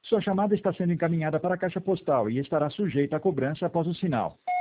Sua chamada está sendo encaminhada para a caixa postal e estará sujeita a cobrança após o sinal.